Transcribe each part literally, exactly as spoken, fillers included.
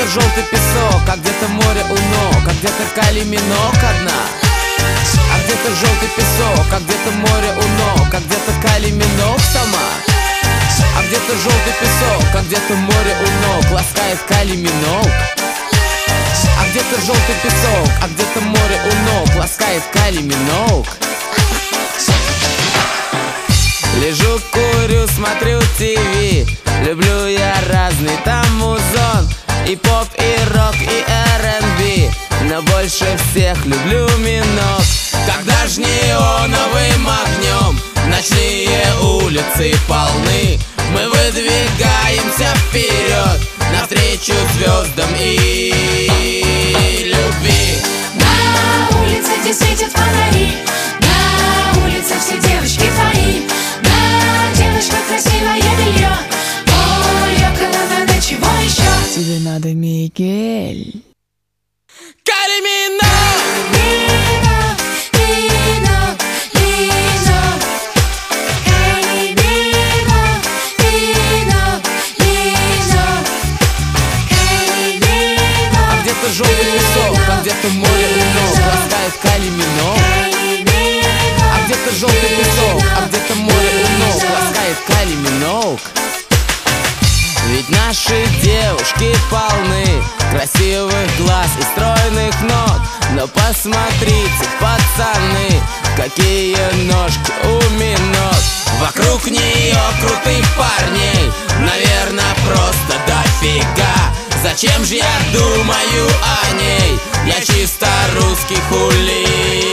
желтый песок, а где-то море у ног, а где-то Кайли Миноуг одна. А где-то желтый песок, а где-то море у ног, а где-то Кайли Миноуг сама. А где-то желтый песок, а где-то море у ног, ласкает Кайли Миноуг. А где-то желтый песок, а где-то море у ног, ласкает Кайли Миноуг. Лежу, курю, смотрю ТВ. Люблю я разный там музон, и поп, и рок, и эр энд би, но больше всех люблю Миноуг. Когда ж неоновым огнем ночные улицы полны, мы выдвигаемся вперед, навстречу звездам и любви. На улице, где светят фонари, на улице все девочки твои. На девушках красивое белье, ой, около надо чего еще? Тебе надо Мигель. Кайли Миноуг! Миноуг, Миноуг, Миноуг. Кайли Миноуг, Миноуг, Миноуг. Кайли Миноуг. А где-то желтый песок, а где-то море у ног, ласкает Кайли Миноуг. А где-то желтый песок, а где-то море у ног, ласкает Кайли Миноуг. Ведь наши девушки полны красивых глаз и стройных ног. Но посмотрите, пацаны, какие ножки у Миноуг. Вокруг нее крутых парней, наверное, просто дофига. Зачем же я думаю о ней? Я чисто русский хулиган.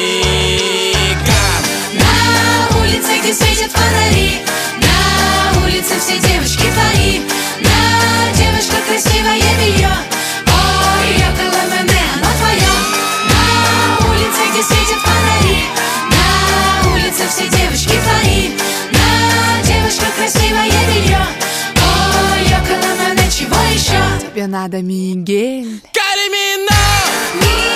На улице, где светят фонари, на улице все девочки твои. На девушках красивое белье, ой, около мене оно твое. На улице, где светят фонари, на улице все девочки твои. На девушках красивое белье, ой, около мене чего еще? Тебе надо Мигель. Кайли Миноуг!